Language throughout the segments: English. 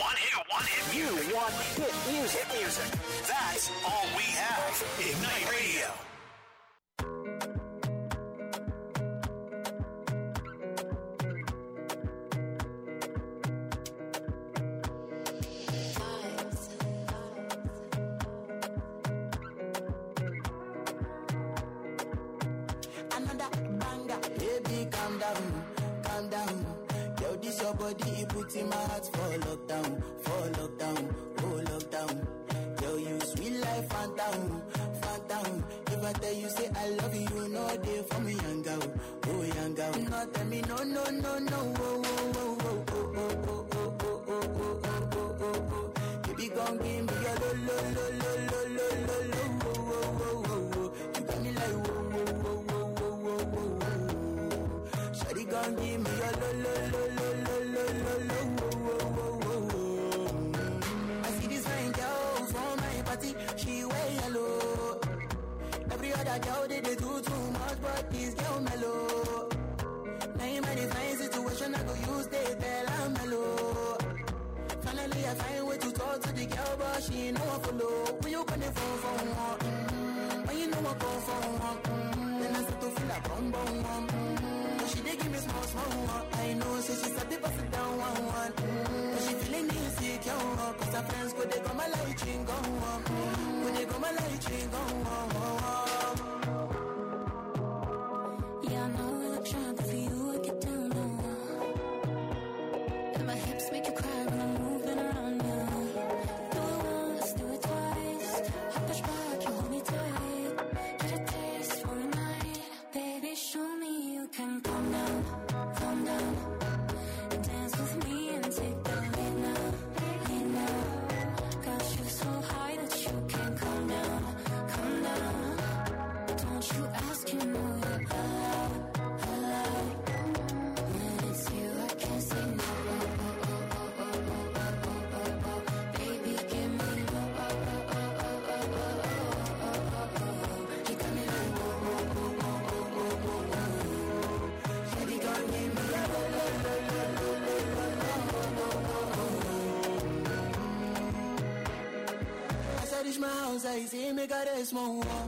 You want hit music. That's all we have. Ignite Radio. Another banger. Baby, calm down. Yo, this your body, it puts in my heart for lockdown, oh lockdown. Yo, you sweet life, phantom. If I tell you, say I love you, no day for me, young girl. No, tell me, no, oh. Baby, gon' give me your lo. You got me like, Shawty gon' give me your lo. I see this fine girl from my party, she wear yellow. Every other girl they do too much, but this girl mellow. Now in my divine situation, I go use they tell I'm mellow. Finally I find way to talk to the girl, but she ain't no one follow. When you gonna phone for one? When you know I go for one? Then I start to feel like bum. She dey give me small one. I know, say she's a bit of it down one. But she feeling insecure, cause her friends go they come a light ring go on. Go they come a light ring go on. Yeah, I know we look shy, but for you I get down low. And my hips make you cry when I'm moving around you. Do it once, do it twice. I push back, you hold me tight. Get a taste for a night. Baby, show me you can calm down. And dance with me and take the lead now. Got you so high that you can't calm down. Don't you ask, you know you're allowed. When it's you, I can't say no. Baby, give me you got me like Shawty gon' give me As I reach my house, I see me got a small wall.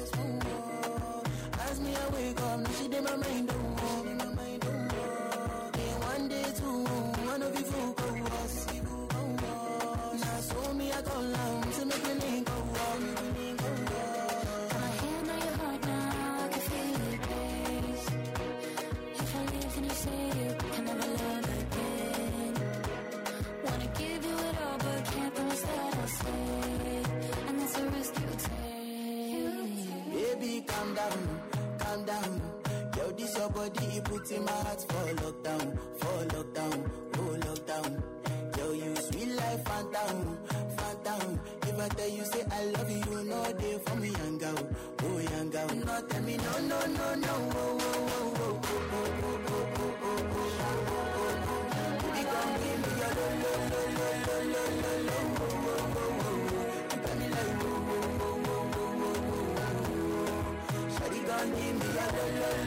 As me I wake up, now she did my mind don't walk. Then one day two, one of you folk go us. Now so me I go long to make me link go walk. Got my hand on your heart now, I can feel it race. If I leave, then you say you can never love again. Wanna give you it all, but can't promise that I'll stay. And that's a risk you take. Baby, calm down. Yo, this your body, it puts in my heart for lockdown, oh lockdown. Yo, you sweet life, phantom. If I tell you, say I love you, no day for me, young girl. No, tell me, no, oh. Baby, come give me your lo. You got me like, Shawty gon' give me a lo.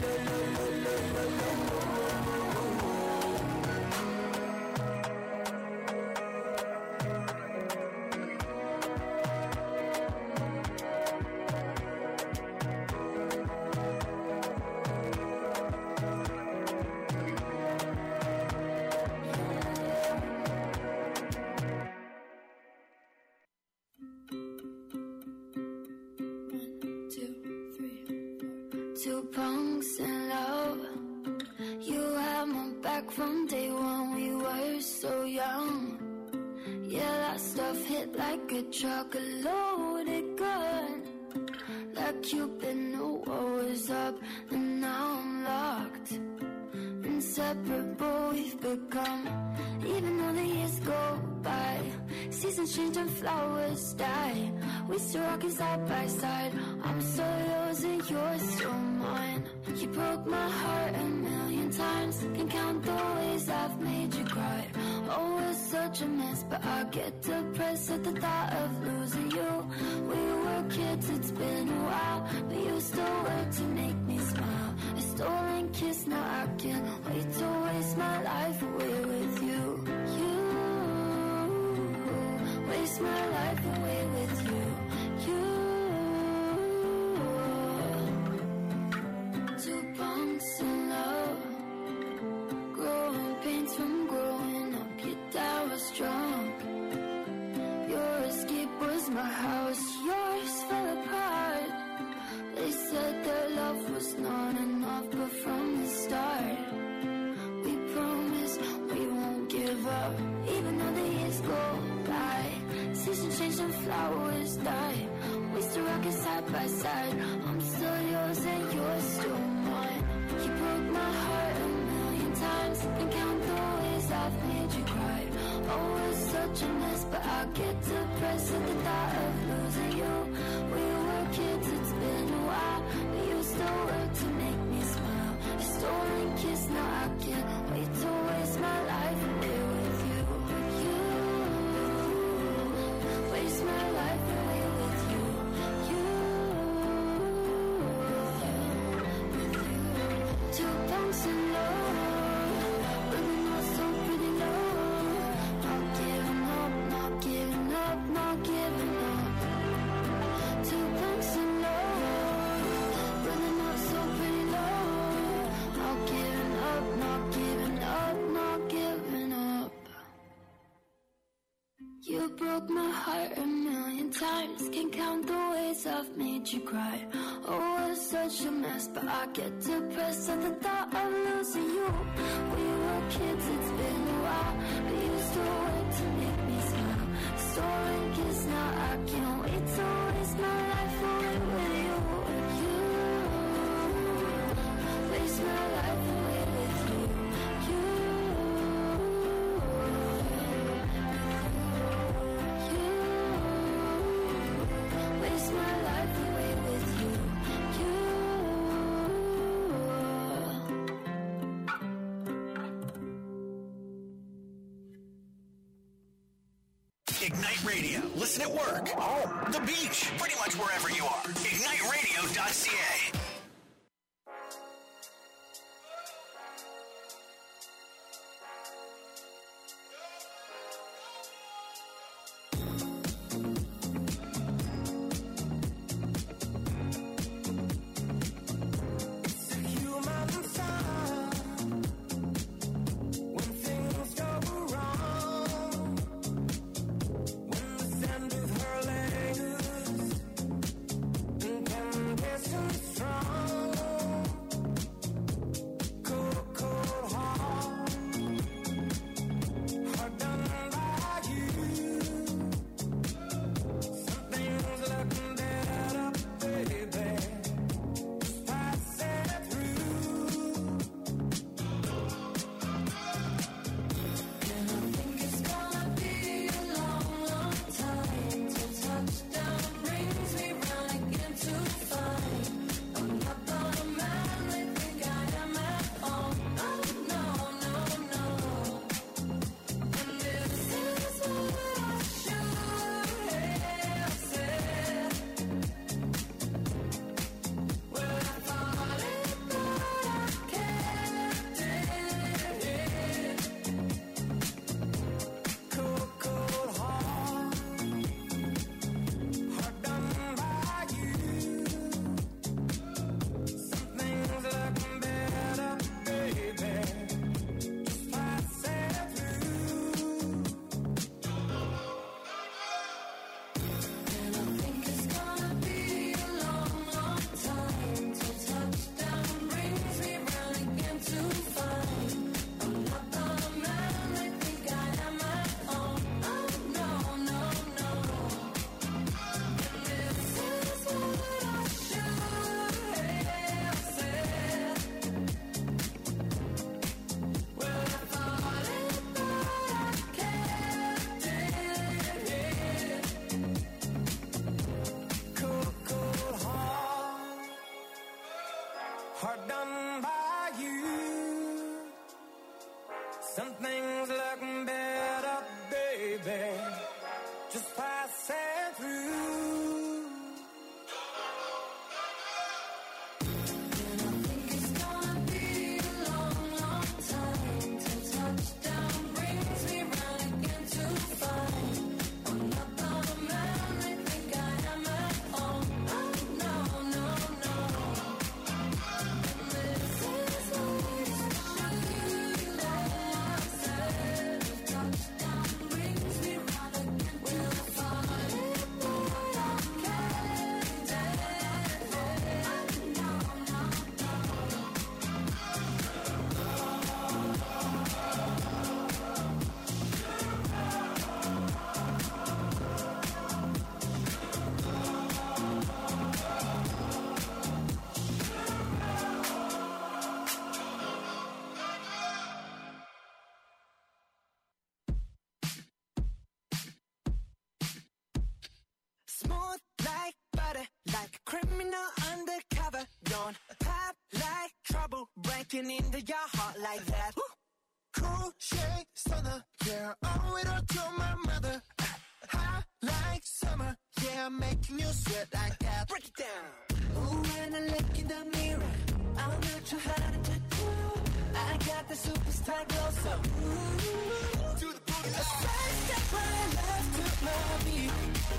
Two punks in love. You had my back from day one. We were so young. Yeah, that stuff hit like a truck, a loaded gun. Like Cupid knew what was up, and now I'm locked. Inseparable we've become. Even though the years go by, seasons change and flowers die, we still rockin' side by side. I'm so yours and you're so mine. You broke my heart a million times. Can count the ways I've made you cry. Oh, it's such a mess, but I get depressed at the thought of losing you. We were kids, it's been a while, but you still work to make me smile. A stolen kiss, now I can't wait to waste my life away with you. You waste my life away with you. Two punks in love, growing pains from growing up. Your dad was drunk, your escape was my house, yours fell apart. They said their love was not enough, but from the start we promised we won't give up. Even though the years go by, seasons change and flowers die, we still rockin' side by side. I'm still yours and you're still mine. You broke my heart a million times, and count the ways I've made you cry. Oh, it's such a mess, but I get depressed at the thought of losing you. We were kids, it's been a while, but you still work to make me smile. A stolen kiss, now I can't wait to waste my life away with you. Waste my life away with you. Two punks in love, running on so pretty low. Not giving up, not giving up, not giving up. Two punks in love, running on so pretty low. Not giving up, not giving up, not giving up. You broke my heart a million times, can't count the ways I've made you cry. Oh, it's such a mess, but I get depressed at the thought of losing you. We were kids, it's been a while, but you still work to make me smile. Stolen kiss, now I can't wait to waste my life away with you. Waste my life away with you. Waste my life away with you. Ignite Radio. Listen at work, home, the beach, pretty much wherever you are. IgniteRadio.ca. hard done by you. Something's looking better, baby, just passing through. Touchdown brings me round again to find I'm not the body like a criminal undercover. Don't pop like trouble, breaking into your heart like that. Cool shade stunner, yeah, owe it all to my mother. Hot like summer, yeah, I'm making you sweat like that. Break it down. Ooh, when I look in the mirror, I'm not too hard to do. I got the superstar glow, so ooh, To the booty a side step right left to my beat.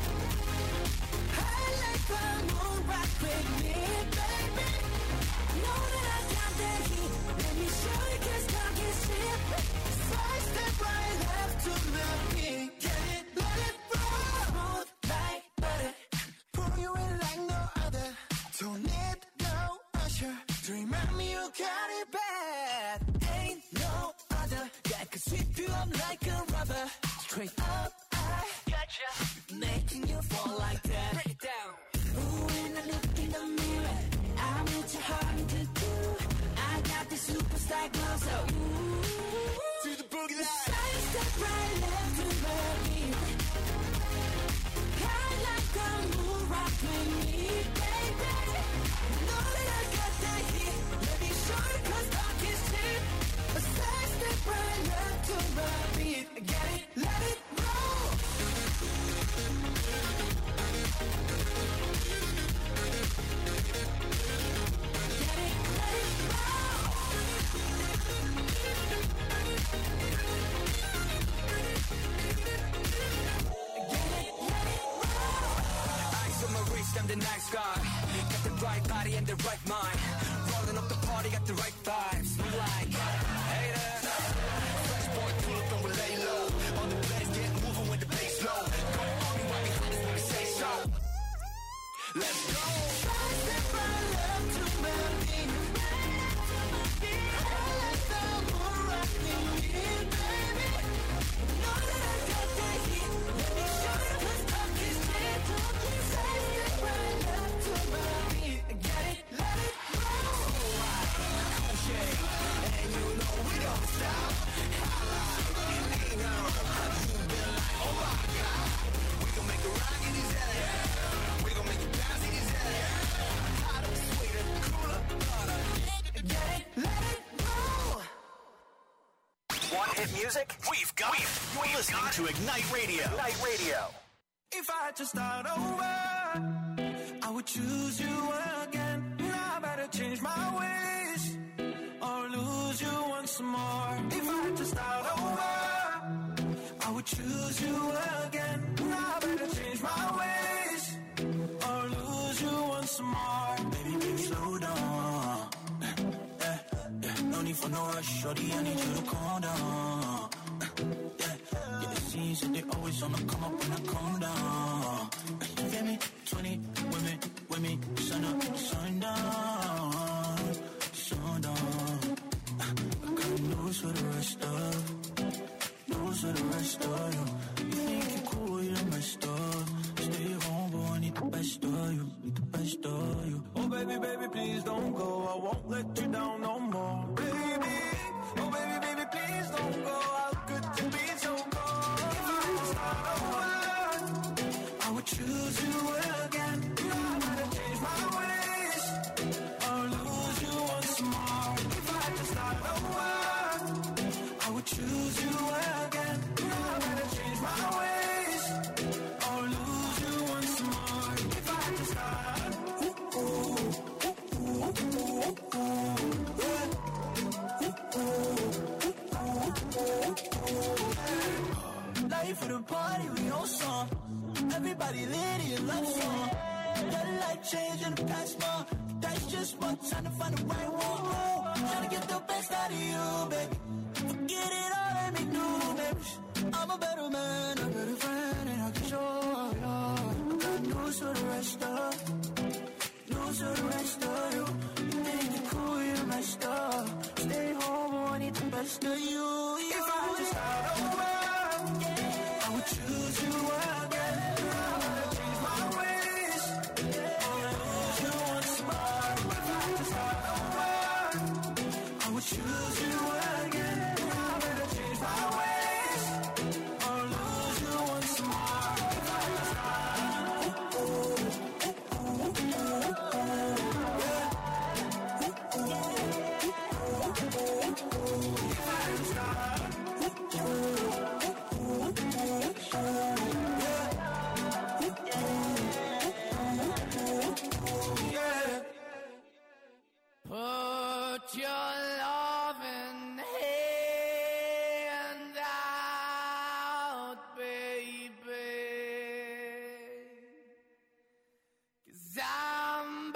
I like the moon rock with me, baby. Know that I got that heat. Let me show you 'cause talk is cheap. Side step right left to my beat. Get it, let it roll. Smooth like butter. Pour you in like no other. Don't need no usher to remind me you got it bad. Ain't no other that could sweep you up like a rubber. Straight up, I gotcha, making you fall like that. Break it down. Ooh, when I look in the mirror, I'm not too hard to do. I got the superstar glow, so ooh, To the boogie line. side step right left to my beat. I like the moon rock with me, baby. Know that I got that heat. Let me show you 'cause talk is cheap. A side step right left to my beat. Get it, let it roll. Get it, let it roll. Get it, let it roll. Ice on my wrist, I'm the nice guy. Got the right body and the right mind. Rolling up the party, got the right vibes. I'm like, hey there. Fresh boy, pull up and we lay low. On the place, get moving with the bass low. Go on me, right behind us when we say so. Let's go. Side step right left to my beat. I like the moon rock with me, baby. Know that I got that heat. Let me show you 'cause talk is cheap. Side step right left to my beat. Get it, let it roll. And you know we don't stop. Holla, ain't no. You've been like, oh my God. We gon' make a rock in these LA. We gon' make it bounce in these LA. Hotter, sweeter, cooler, hotter. Get it, let it roll. Want hit music? We've got it. You're listening to Ignite Radio. Ignite Radio. If I had to start over, I would choose you again. Now I better change my ways or lose you once more. If I had to start over, I would choose you again. Now I better change my ways or lose you once more. Baby, baby, slow down. No need for no rush, shorty, I need you to calm down. Yeah, it seems that they always on the come up when I calm down. You feel me? 20 women, sun up, sundown, sundown. I got news for the rest of you. You think you're cool, you're messed up. Stay home, boy, I need the best of you, Oh baby, baby, please don't go. I won't let you down no more. Baby, oh baby, baby, please don't go. How could you be so cold? If I had to start over, I would choose you again. Now I gotta change my ways or lose you once more. If I had to start over, I would choose you again. Now I gotta change my ways or lose you once more. If I had to start. Life for the party, we on song. Everybody lit in love song. Got life change in the past month. That's just one time to find the right one. Tryna get the best out of you, baby. Forget it all, let me do, baby. I'm a better man, a better friend, and I can show you. I got news for the rest of you. You think you're cool, you're messed up. Stay home, I need the best of you. If I had to start over, I would choose you again. I would change my ways. Or lose you once more. If I had to start over, I would choose you again. I would change my ways. Or lose you once more. If I had to start over. your loving hand out, baby, 'cause I'm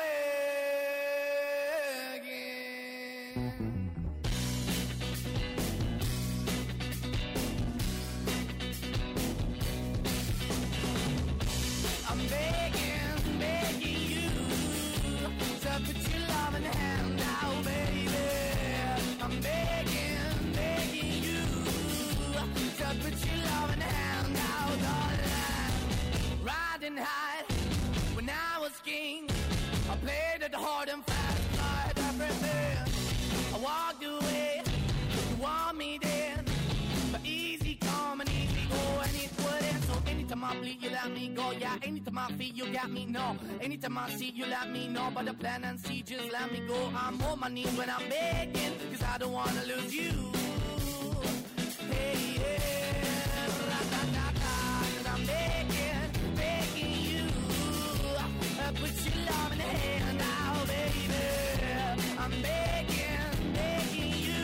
begging. I'm begging, begging you to put your loving hand out, baby. I'm begging, begging you to put your loving hand out, darling. Riding high when I was king, I played it hard and fast, like everything. I walked away, you want me then, but easy come and easy go, and it wouldn't. So anytime I bleed, you let me go. Yeah, anytime I feel, you got me, no. Anytime I see, you let me know. But the plan and see, just let me go. I'm on my knees when I'm begging, 'cause I don't wanna lose you. Hey, yeah, ra-da-da-da, 'cause I'm begging, begging you. Put your love in the hand now, baby. I'm begging, begging you.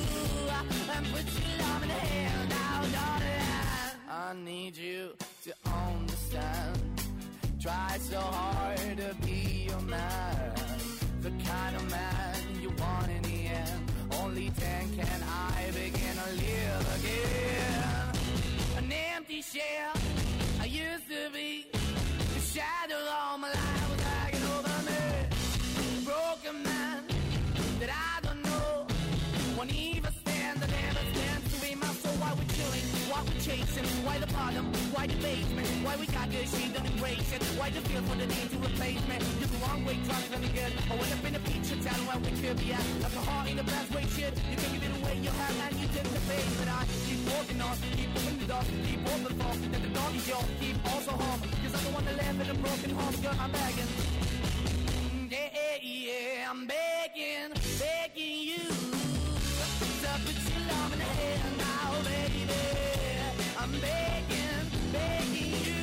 Put your love in the hand now, darling. I need you to understand. Try so hard to be your man, the kind of man you want in the end. Only then can I begin to live again. An empty shell I used to be, the shadow all my life was hanging over me. Broken man that I don't know, won't even stand, I never stand to be my soul. Why we chilling, why we chasing, why the bottom, why the basement, why we got good, she don't embrace it, why the feel for the need to replace me. You're the wrong way, trying to be good, I went up in a feature town where we could be at, like a heart in the best way, shit. You can give it away, you have, and you take the face, but I keep walking on, keep moving the dog, keep open for, that the dog is yours, keep also home, 'cause I don't wanna live in a broken home, girl, I'm begging. Yeah, yeah, I'm begging, begging you to put your love in the hand now, baby. I'm begging, begging you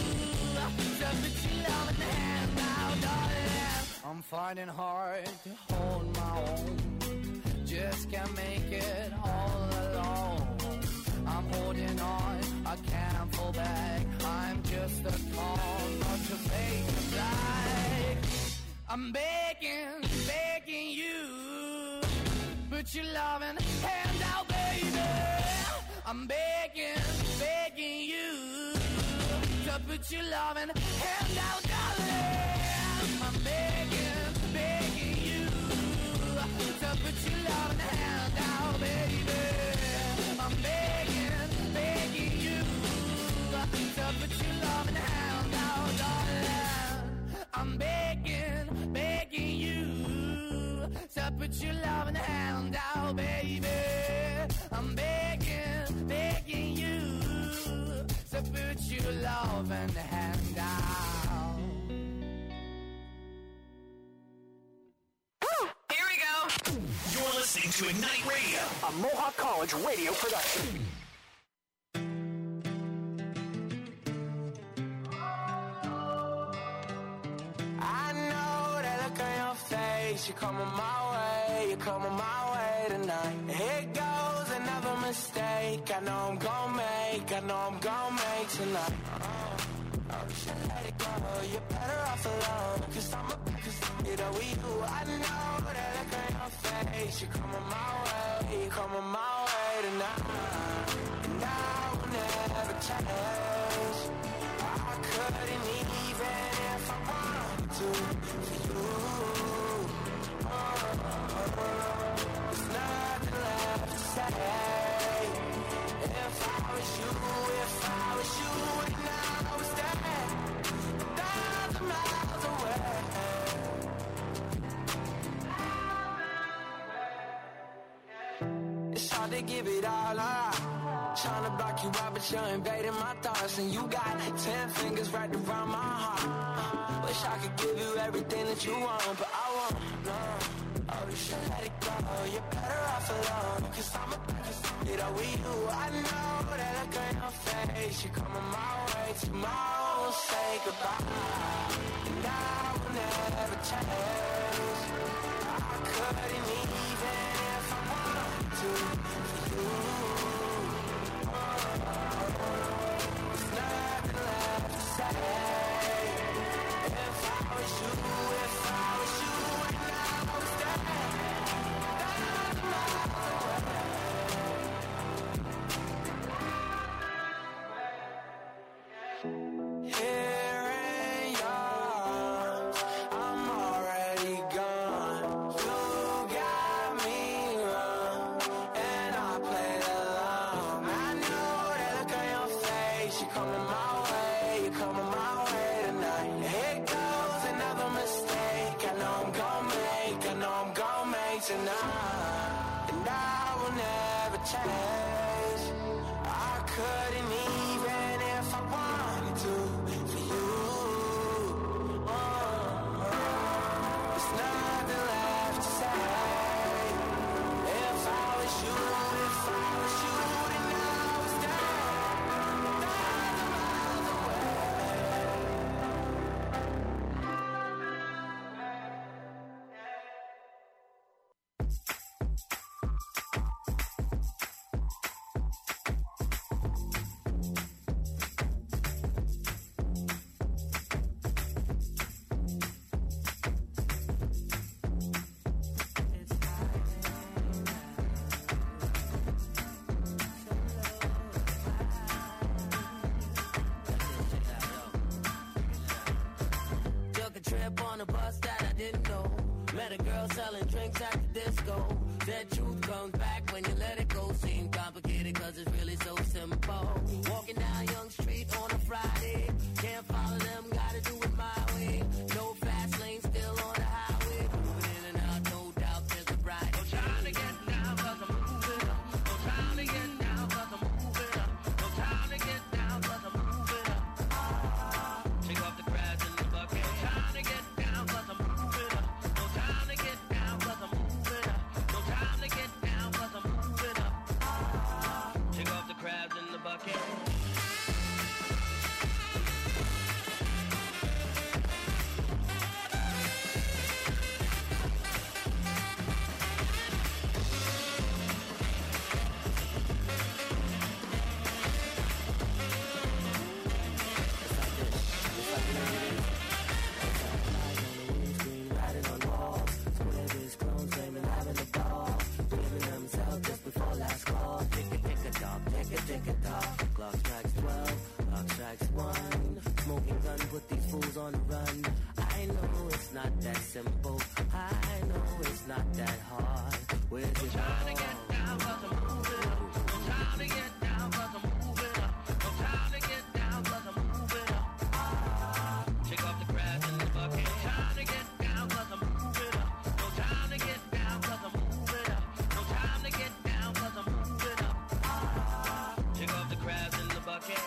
to put your love in the hand now, darling. I'm finding hard to hold my own, just can't make it all alone. I'm holding on, I can't fall back. I'm just a call, not your fake black. I'm begging, begging you, put your loving hand out, baby. I'm begging, begging you to put your loving hand out, darling. I'm begging, begging you to put your loving hand out, baby. I'm begging, begging you to put your loving hand out, darling. I'm begging, begging you to put your loving hand out, baby. I'm begging, begging you to put your loving hand out. Here we go. You're listening to Ignite Radio, a Mohawk College radio production. You're coming my way, you're coming my way tonight. Here goes another mistake I know I'm gonna make, I know I'm gonna make tonight. Oh, you should let it go, you're better off alone. 'Cause I'm a you know we do. I know that look on your face. You're coming my way, you're coming my way tonight. And I will never change. I couldn't even if I wanted to for you. There's nothing left to say. If I was you, and I was there, 1,000 miles away. It's hard to give it all up. Trying to block you out, but you're invading my thoughts. And you got 10 fingers right around my heart. Wish I could give you everything that you want, but I won't, no. Oh, you should let it go, you're better off alone. 'Cause I'm a you know we do. I know that look on your face. You're coming my way, tomorrow we'll say goodbye. And I will never change. I couldn't even if I wanted to for you. There's nothing left to say. If I was you, and I was there, here in yours, I'm already gone. You got me wrong, and I played along. I know that look on your face. You're coming my way, you're coming my way tonight. Here goes another mistake. I know I'm gonna make tonight, and I will never change. I couldn't even if I wanted to for you. There's nothing left to say. If I was you, then I was dead. Miles away. Took a trip on a bus that I didn't know. Met a girl selling drinks at the disco. Said truth comes back when you let it go. Seemed complicated cause it's really so simple. Walking down Young Street on a Friday. Can't follow them, gotta do it my way. No fast lane, still on the highway. Moving in and out, no doubt there's a bride. No time to get down cause I'm moving up. No time to get down cause I'm moving up. No time to get down cause I'm moving up. Take off the crabs in the bucket. No time to get down cause I'm moving up. No time to get down cause I'm moving up. No time to get down cause I'm moving up. Take off the crabs in the bucket. Riding on walls, squares, clones, flaming, having a ball. Giving themselves just before last call. Tick a dog, tick a dog. Clock strikes 12, clock strikes 1. Smoking gun, put these fools on the run. I know it's not that simple. I know it's not that hard. Where's it Trying to get down cause I'm moving up. No time to get down cause I'm moving up. No time to get down cause I'm moving up. Take off the crabs in the bucket. No time to get down cause I'm moving up. No time to get down cause I'm moving up. No time to get down cause I'm moving up. Take off the crabs in the bucket.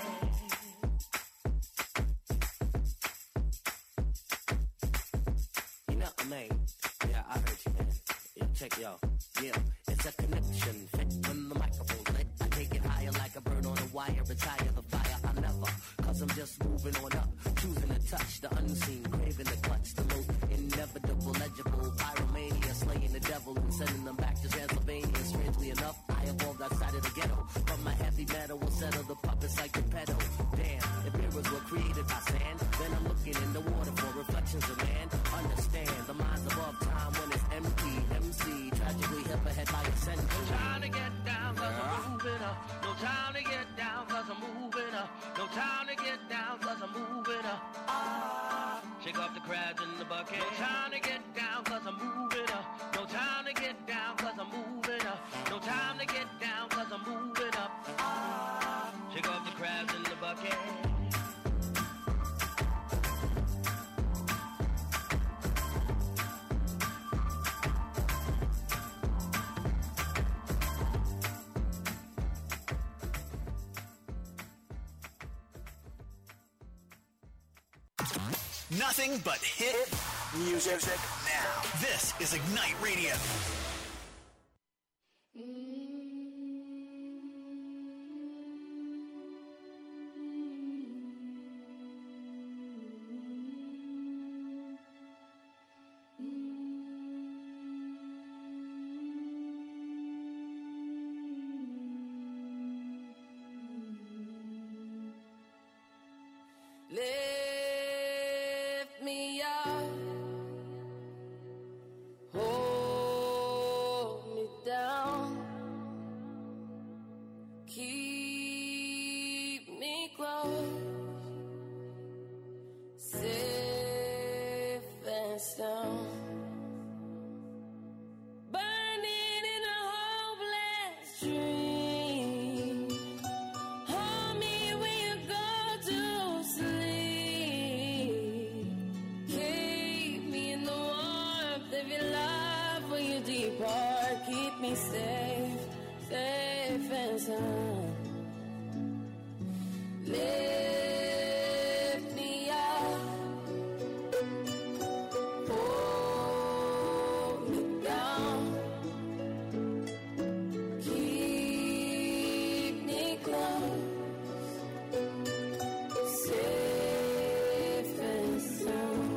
You know what I mean? Yeah, I heard you, man. Yo, check yo. Yeah, it's a connection. Fit when the microphone's lit. I take it higher like a bird on a wire. Retire the fire. I never. Cause I'm just moving on up. Choosing to touch the unseen. Craving the clutch. The most inevitable, legible. Pyromania. Slaying the devil and sending them back to Transylvania. Strangely enough, I evolved outside of the ghetto. But my heavy metal will settle the puppets like the pedal. Damn, if mirrors were created by sand, then I'm looking in the water for reflections of man. Understand, the mind's above time when it's empty. MC, tragically hip ahead by a century. No time to get down cause I'm moving up. No time to get down cause I'm moving up. No time to get down cause I'm moving up. Shake off the crabs in the bucket. No time to get down cause I'm moving up. No time to get down cause I'm moving up. No time to get down cause I'm moving up. Shake off the crabs in the bucket. Nothing but hit music now. This is Ignite Radio. Lift me up, hold me down, keep me close, safe and sound. Burning in a hopeless dream. Hold me when you go to sleep. Keep me in the warmth of your love when you depart. Keep me safe, safe and sound. Lift me up, hold me down, keep me close, safe and sound.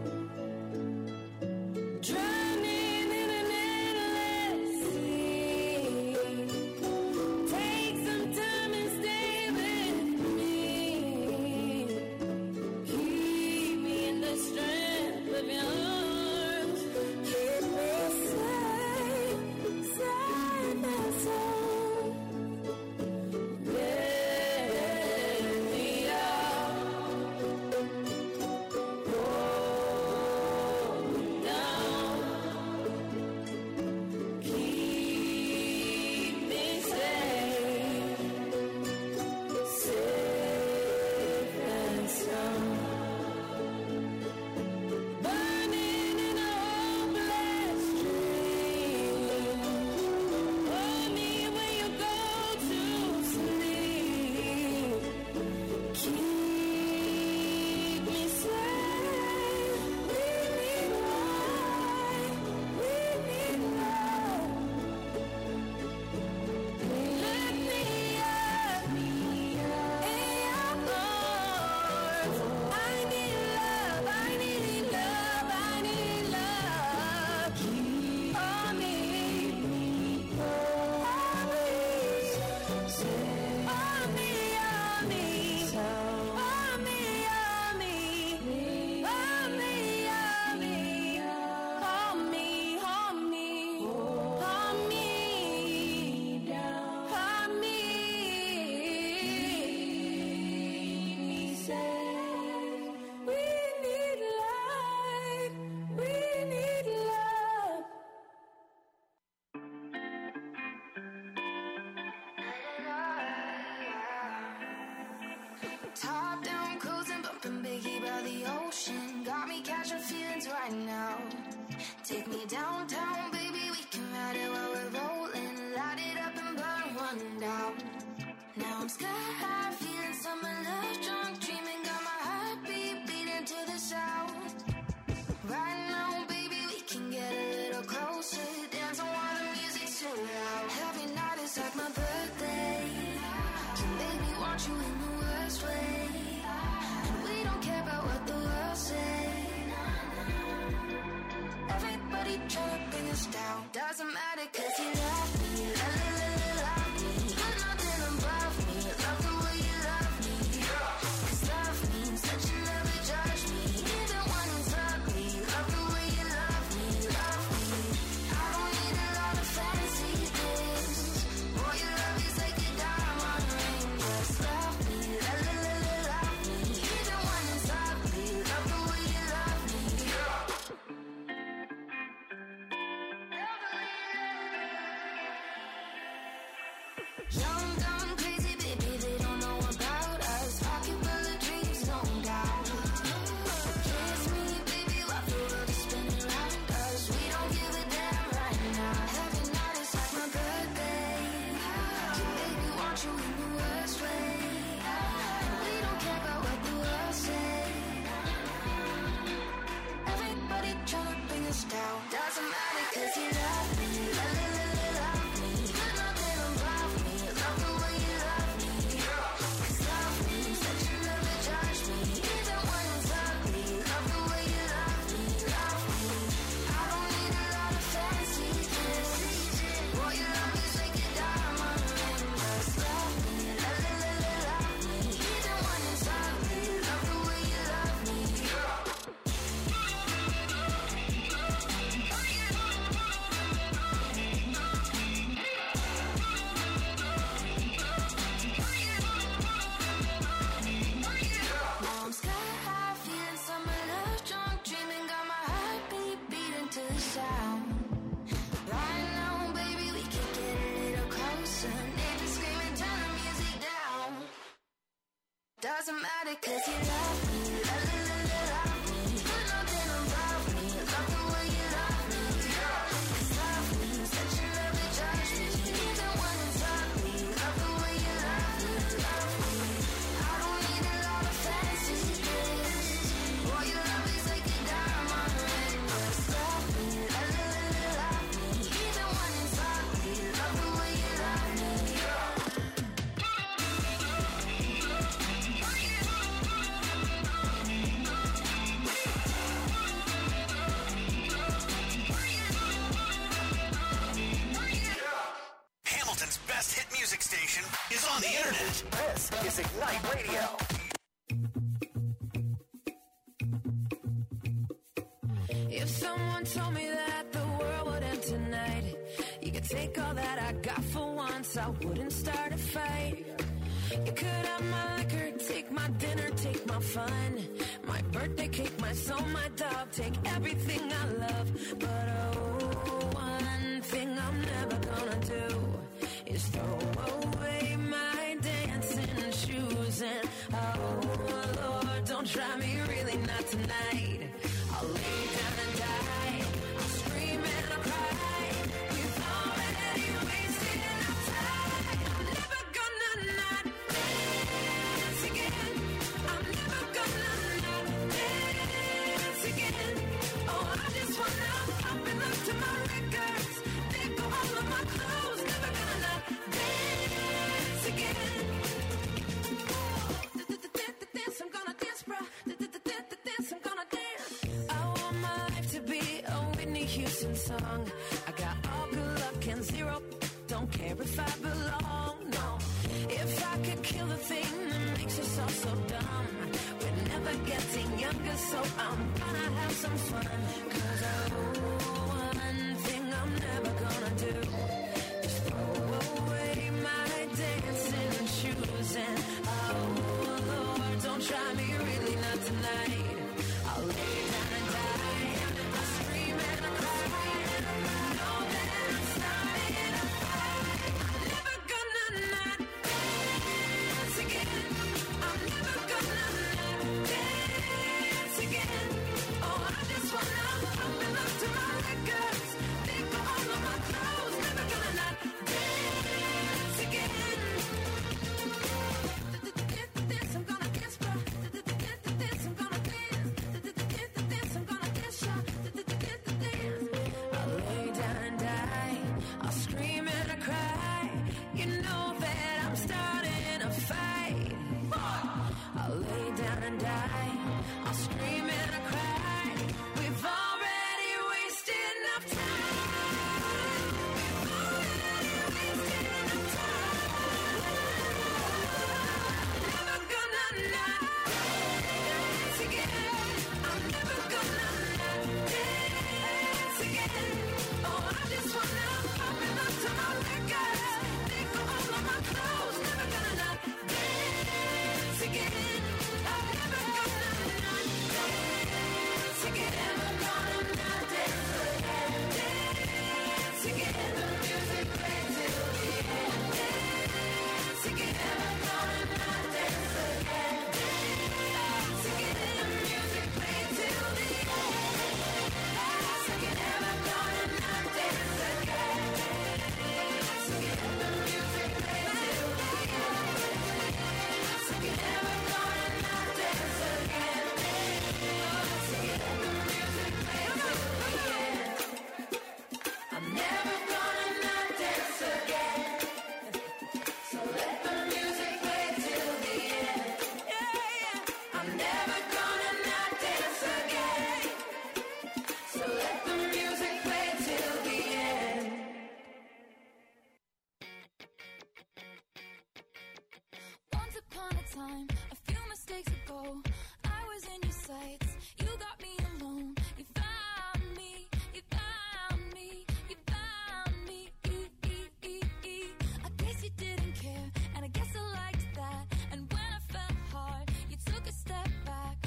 Drowning in an endless sea. Take some time and stay with me. Keep me in the strength of your arms. Keep me safe, safe and sound. Lift me up, hold me down, keep me safe, safe and sound. Burning in a hopeless dream. Hold me when you go to sleep. Keep me safe. We need light. We need love. Lift me up in your arms. I need love. I need love. I need love. Keep on me. On me. On me. On me. On me. On me. On me. On me. On me. On me. On me. Down. On me. Safe. We need light. We need love. Top down, cruising, bumping Biggie by the ocean. Got me catching feelings right now. Take me downtown, baby, we can ride it while we're rolling. Light it up and burn one down. Now I'm sky high, feeling summer love, drunk, dreaming. Got my heartbeat beating to the sound. Right now, baby, we can get a little closer. Dancing while the music's too loud. Every night is like my birthday. You make me want you in the worst way. And we don't care about what the world say. Everybody tryna bring us says you love me, love me, love me, love me. You know that I'm love me, love the way you love me. It's love me, such a love that judge me. Even when it's ugly, love the way you love me, love me. I don't need a lot of fancy things. All you love is like a diamond ring. Just love me, love me, love me. Even when it's ugly, love the way you love me. Hamilton's best hit music station is on the internet. This is Ignite Radio. If someone told me that the world would end tonight, you could take all that I got for once, I wouldn't start a fight. You could have my liquor, take my dinner, take my fun, my birthday cake, my soul, my dog, take everything I love. But oh, one thing I'm never gonna do is throw away my dancing shoes. And oh Lord, don't try me, really not tonight. I'll lay down and die, I'll scream and I'll cry. We've already wasted enough time. I'm never gonna not dance again. I'm never gonna not dance again. Oh, I just wanna up and look to my records. Let go all of my clothes. Never gonna not dance again. Dance, I'm gonna dance, bro. Dance, I'm gonna dance. I want my life to be a Whitney Houston song. I got all good luck and zero. Don't care if I belong, no. If I could kill the thing that makes us all so dumb, we're never getting younger, so I'm gonna have some fun. Cause one thing I'm never gonna do is throw away my dancing shoes. And oh Lord, don't try me, really not tonight. I'll lay down and die, I'll scream and I'll cry. Know that I'm starting a fight. I'm never gonna not dance again. I'm never gonna not dance again. Oh, I just wanna up and look to my records. Think of all of my clothes. Never gonna not dance again. Dance, I'm gonna dance, bro. Dance, I'm gonna dance. Dance, I'm gonna dance, y'all. Dance. I'll lay down and die. I'll scream and I cry. You know that I'm starting a fight. I'll lay down and die. I'll scream and I cry. We've already wasted enough time. We've already wasted enough time. Never gonna not dance again. I'm never gonna not dance again. Oh, I just wanna up and look to my records. Think of all of my clothes. Never gonna not dance again. I'm never gonna not dance again. Never gonna not dance again. Dance again. The music plays till the end. Dance again. Never gonna not dance again. Dance again. The music plays till the end. Dance again. Never gonna not dance again. Dance again. The music plays till the end. Dance again. Never gonna not dance again. Dance again. The music plays till the end. I'm never gonna not dance again. So let the music play till the end. Yeah. I'm never gonna not dance again. So let the music play till the end. Once upon a time, a few mistakes ago, I was in your sights. You got me alone. You found me. You found me. You found me. I guess you didn't care, and I guess I liked that. And when I felt hard, you took a step back.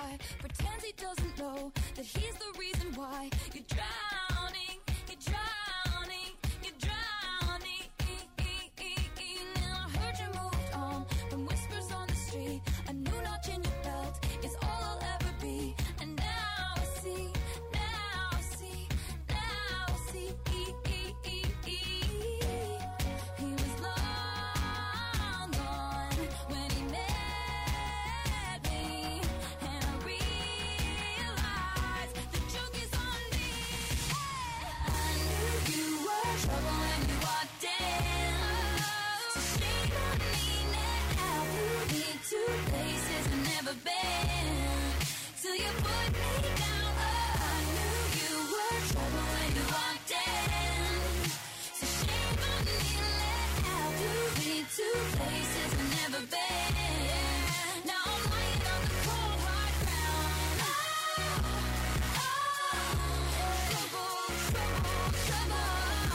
guy pretends he doesn't know that he's the reason why you're drowning, you're drowning, you're drowning. And I heard you moved on from whispers on the street. A new notch in your belt is all I'll ever be. And now I see, now I see, now I see. He was long gone when he met me, and I realized the joke is on me. I knew you were trouble when you walked in, so shame on me now. You've been to places I've never been, till you put me down. I knew you were trouble when you walked in, so shame on me now. You've been to places I've never been. Now I'm lying on the cold hard ground. Trouble, trouble, trouble.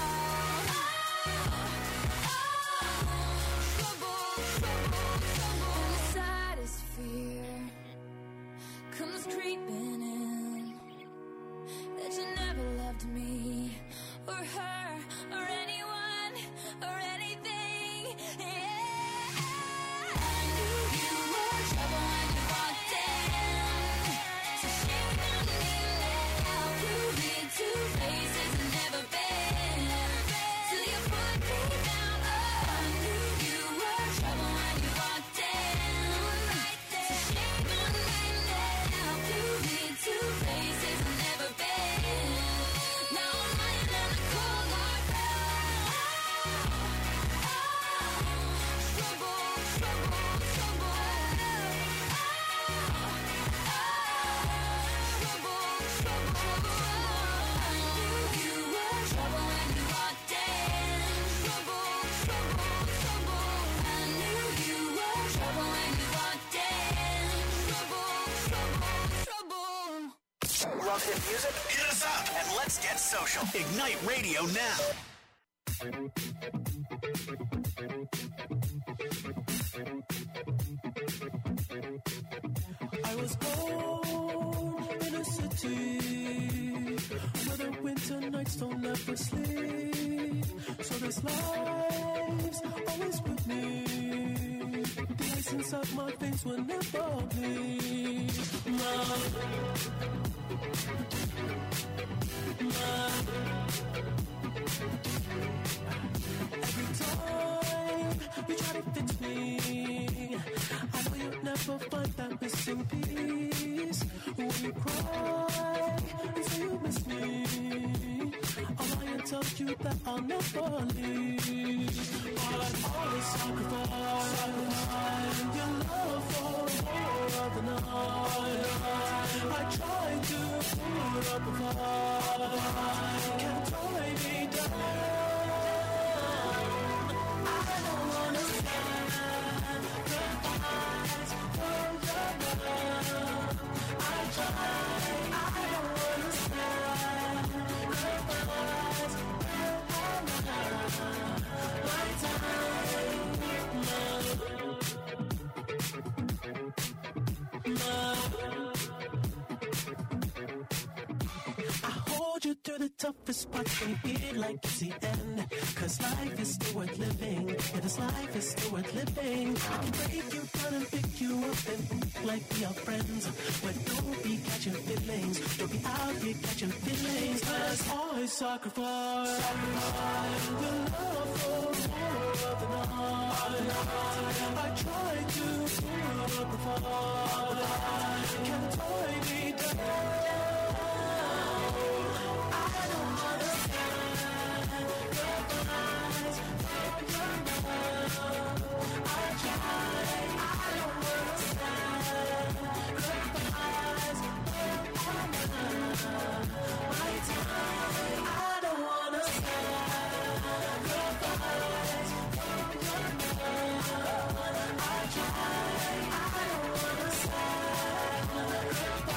Trouble, trouble, trouble. And the saddest fear comes creeping in, that you never loved me or her or anyone or anything. Yeah. I knew you were trouble when you walked in, so shame on me now. You've been to places I've never been, till you put me down. I knew you were trouble when you walked in, so shame on me now. You've been to places I've never been. Now I'm lying on the cold hard ground. Trouble, trouble, trouble. Trouble, trouble. I knew you were trouble when you walked in. Trouble, trouble, trouble. I knew you were trouble when you walked in. Trouble, trouble, trouble. Love hit music? Hit us up and let's get social. Ignite Radio now. I was born in a city where the winter nights don't ever sleep. So this life's always with me. The ice inside my veins will never bleed. Every time you try to fix me, I know you'll never find that missing piece. When you cry and say you miss me, I'll lie and tell you that I'll never leave. But I'd always sacrifice your love for more of the night. I try to put up a fight, can't tie me down. I don't wanna stand the eyes from your love. I try, I don't wanna stand the eyes from my time. I hold you through the toughest parts when you feel like it's the end. Cause life is still worth living. Yeah, this life is still worth living. I can break you down and pick you up and like we are friends. But don't be catching feelings. Don't be out here catching feelings. Cause I sacrifice your love for more of the night. I try to put up a fight, can't tie me down. I don't wanna stand the eyes from your love. I try, I don't wanna stand the eyes from my time. I don't wanna stand the eyes from your love. I try, I don't wanna stand the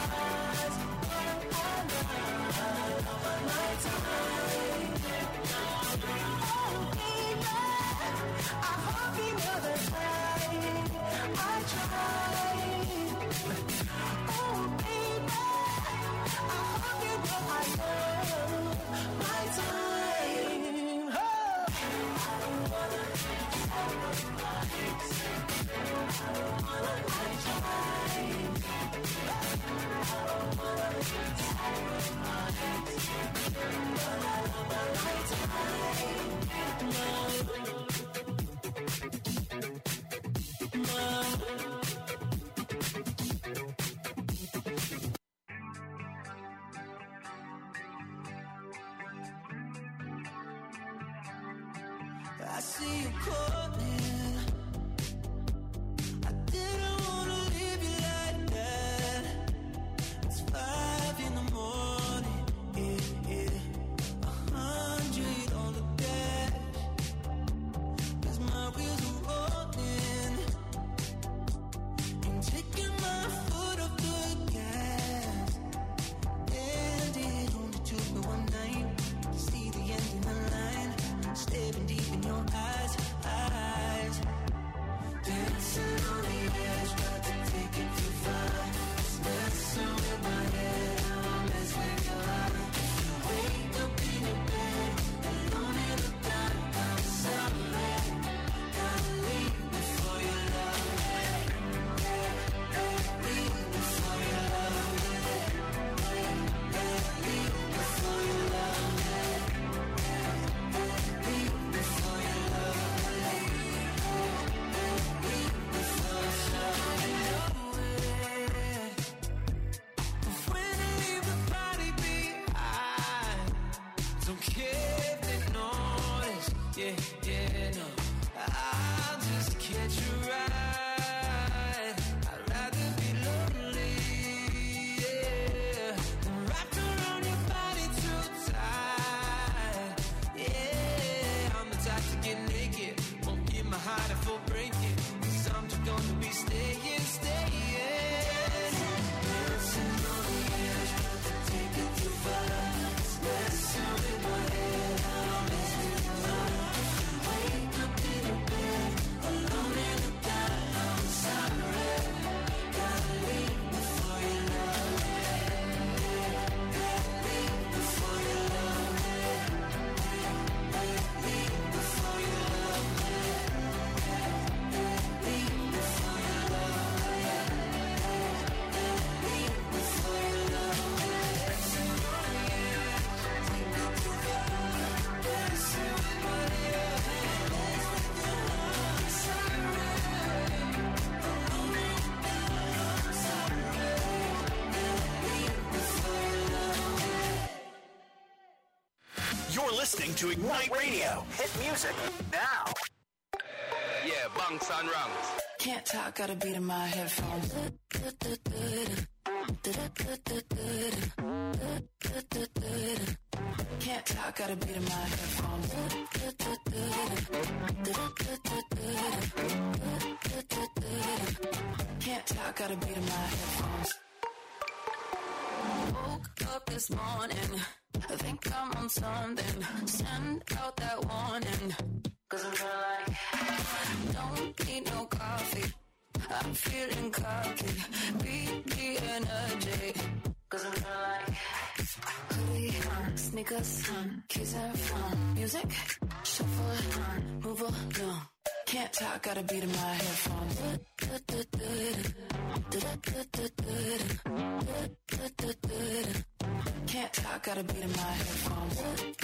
calling. I didn't wanna leave you like that. It's 5 in the morning, yeah. 100 on the dash, 'cause my wheels are rolling. I'm taking my foot off the gas. Ended only took me one night to see the end in the line. Staring deep in your eyes. Dancing on the edge, but to take it too far. It's messing with my head, I'm messing with your heart. Wake up in your bed, alone in the dark. I'm sorry, gotta leave before you love me. Leave before you love me. Leave before you love me. Leave before you love me. Leave before you love me. When I leave the party behind, don't care if they notice. Yeah, no. I'll just catch a ride. I'd rather be lonely, yeah, than wrapped around your body too tight. Yeah, I'm the type to get naked, won't get my heart if I break it. 'Cause I'm just gonna be staying. Dancing on the edge, but to take it too far. It's messing with my head, I'm messing with your heart. Wake up in your bed, alone in the dark. I'm sorry, gotta leave before you love me. Leave before you love me. Leave before you love me. Leave before you love me. Leave before you love me. Dancing on the edge, take it too far. Dancing with my head, dance with your heart. Sorry, alone in the dark. I'm sorry, leave before you love me. You're listening to Ignite Radio. Hit music now. Yeah, bunks and rungs. Can't talk, got a beat in my headphones. Can't talk, got a beat in my headphones. Can't talk, got a beat in my headphones. Woke up this morning, I think I'm on something. Send out that warning, 'cause I'm feeling like don't need no coffee. I'm feeling cocky, beat the energy, 'cause I'm feeling like hoodie on, sneakers on, keys and phone, music, shuffle on, move along. Can't talk, got a beat in my headphones. Can't talk, got a beat in my headphones.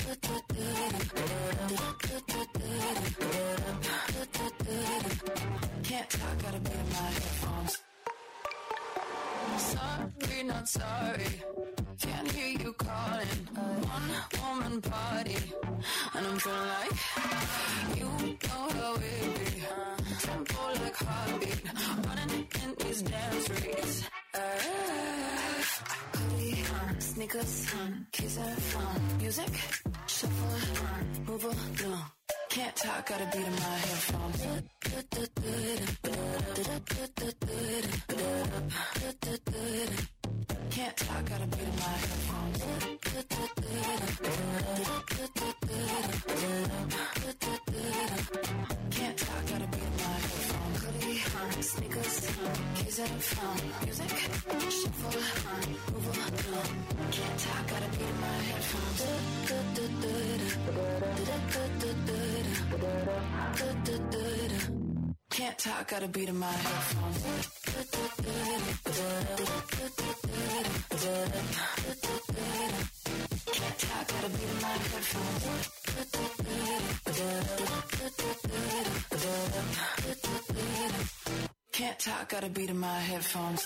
Can't talk, got a beat in my headphones. Sorry, not sorry. Can't hear you calling. One woman party, and I'm feeling like you know how it be. Tempo like heartbeat, running in these dance streets. Hoodie on, sneakers on, keys and phone, music, shuffle on, move along. Can't talk, got a beat in my headphones. Can't talk, got a beat in my headphones. Can't talk, got a beat in my headphones. Hoodie on, sneakers on, keys and phone, music, shuffle on, move along. Can't talk, got a beat in my headphones. Can't talk, got a beat in my headphones. Can't talk, got a beat in my headphones. Can't talk, got a beat in my headphones.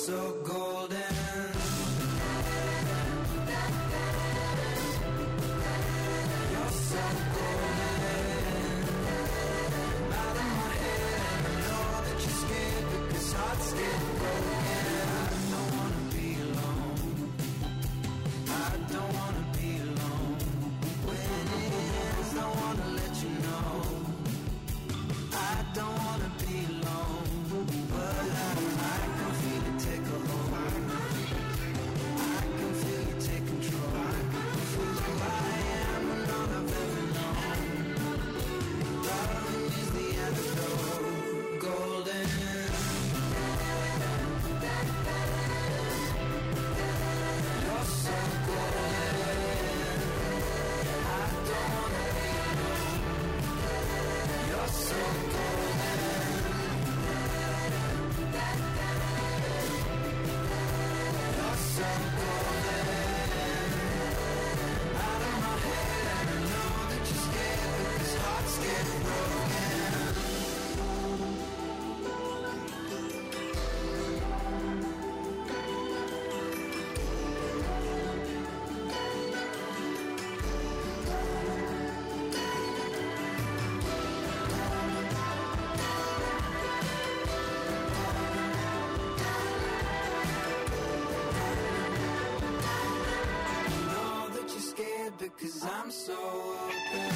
so golden. You're so golden. Out of my head, I know that you're scared because hearts get broken. I don't wanna be alone. I don't wanna be alone. When it ends, I wanna let you know. I don't wanna be alone, but I can feel it take a hold. I can feel you take control. Who I am and all I've ever known. Loving is the antidote. Golden. You're so golden. I don't wanna be alone. You're so golden. You're so golden. Out of my head, and I know that you're scared because hearts get broken. Know that you're scared because I'm so open.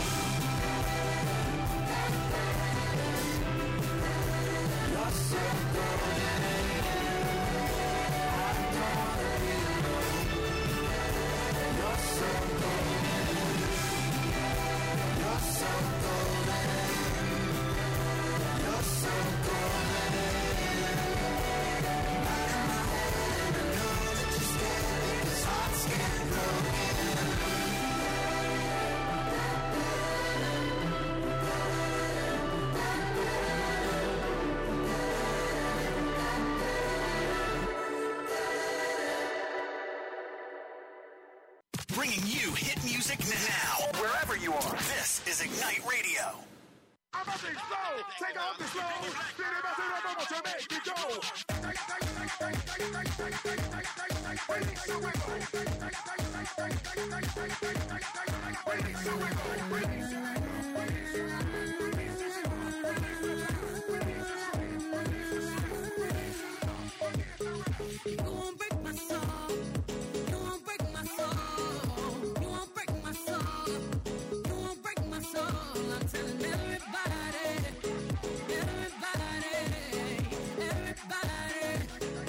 You're so golden. I don't wanna be alone. You're so golden. You're so golden. You're so golden. Out of my head, and I know that you're scared because hearts get broken. Bringing you hit music now, wherever you are. This is Ignite Radio. I'm a big flow, take off the slow. Did it mess to make it go. Release the wiggle. Release the wiggle. Release the You won't break my soul. You won't break my soul. You won't break my soul. You won't break my soul. I'm telling everybody, everybody, everybody,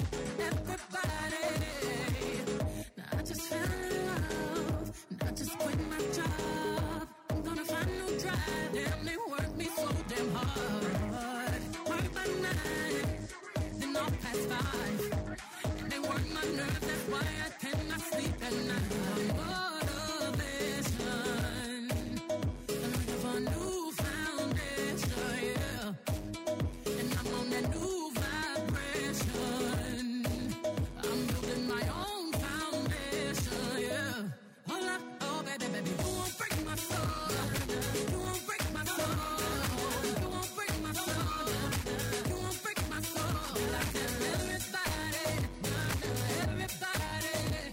everybody. Now I just fell in love. Now I just quit my job. I'm gonna find new drive. Damn, they work me so damn hard. Work by night, then I'll pass 5. And they work my nerves, that's why I cannot sleep at night. Motivation, I'm looking for a new foundation, yeah. And I'm on that new vibration. I'm building my own foundation, yeah. Hold up, oh baby, baby, you won't break my soul. You won't break my soul. You won't break my soul. You won't break my soul. I tell everybody, everybody,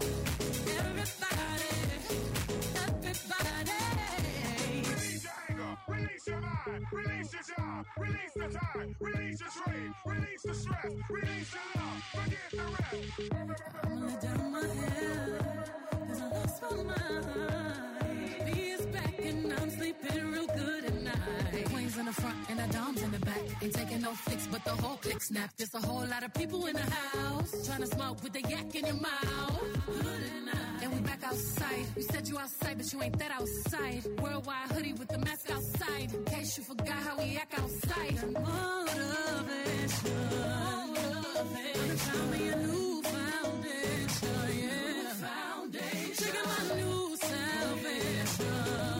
everybody. Release your anger, release your mind, release your job, release the time, release your trade, release the stress, release your love, forget the rest. I'm let down my hair, 'cause I lost my mind. B is back and I'm sleeping real good at night. Queens in the front and the doms in the back. Ain't taking no flicks, but the whole click snap. There's a whole lot of people in the house trying to smoke with the yak in your mouth. And we back outside. You said you outside, but you ain't that outside. Worldwide hoodie with the mask outside. In case you forgot how we act outside. Motivation. I'm trying me a new foundation, yeah. Checking my new salvation.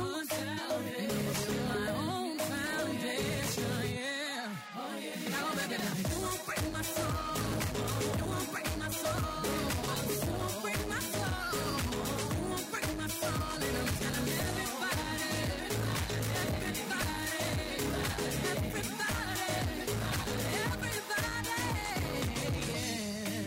My own foundation, yeah. Now, baby, you won't break my soul. You won't break my soul. You won't break my soul. You won't break my soul. And I'm telling everybody, everybody, everybody, everybody.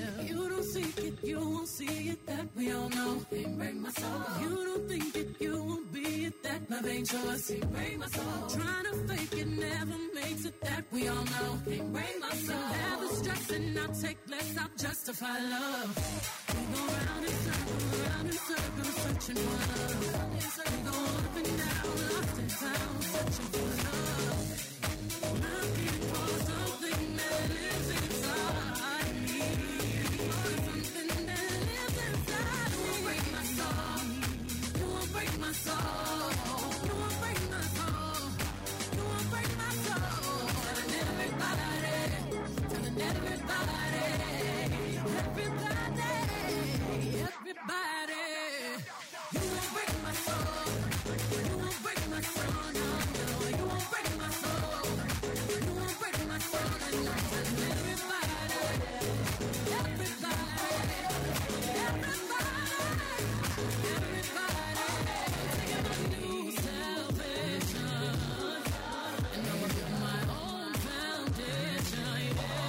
my veins, so I see, break my soul. Trying to fake it never makes it, that we all know. Can't break my soul. Never stressing, I'll take less, I'll justify love. We go round in circles, searching for love. We go up and down, lost in town, searching for love. Looking for something that lives inside me. Something that lives inside me. You won't break my soul. You won't break my soul. You won't break my soul. You won't break my soul. Telling everybody. Telling everybody. Everybody. Everybody. You won't break my soul. You won't break my soul. No, no. You won't break my soul. You won't break my soul. And I'm telling everybody. Everybody. Everybody. Everybody. Taking my new salvation. And I'm gonna build my own foundation. Yeah.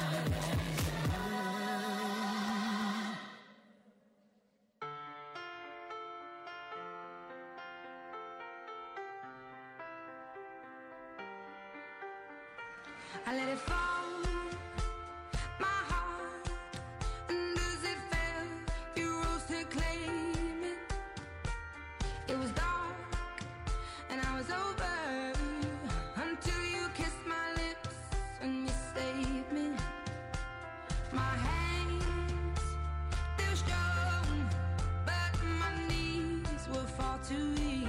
I let it fall, my heart, and as it fell, you rose to claim it. It was dark, and I was over, until you kissed my lips, and you saved me. My hands, they're strong, but my knees were far too weak.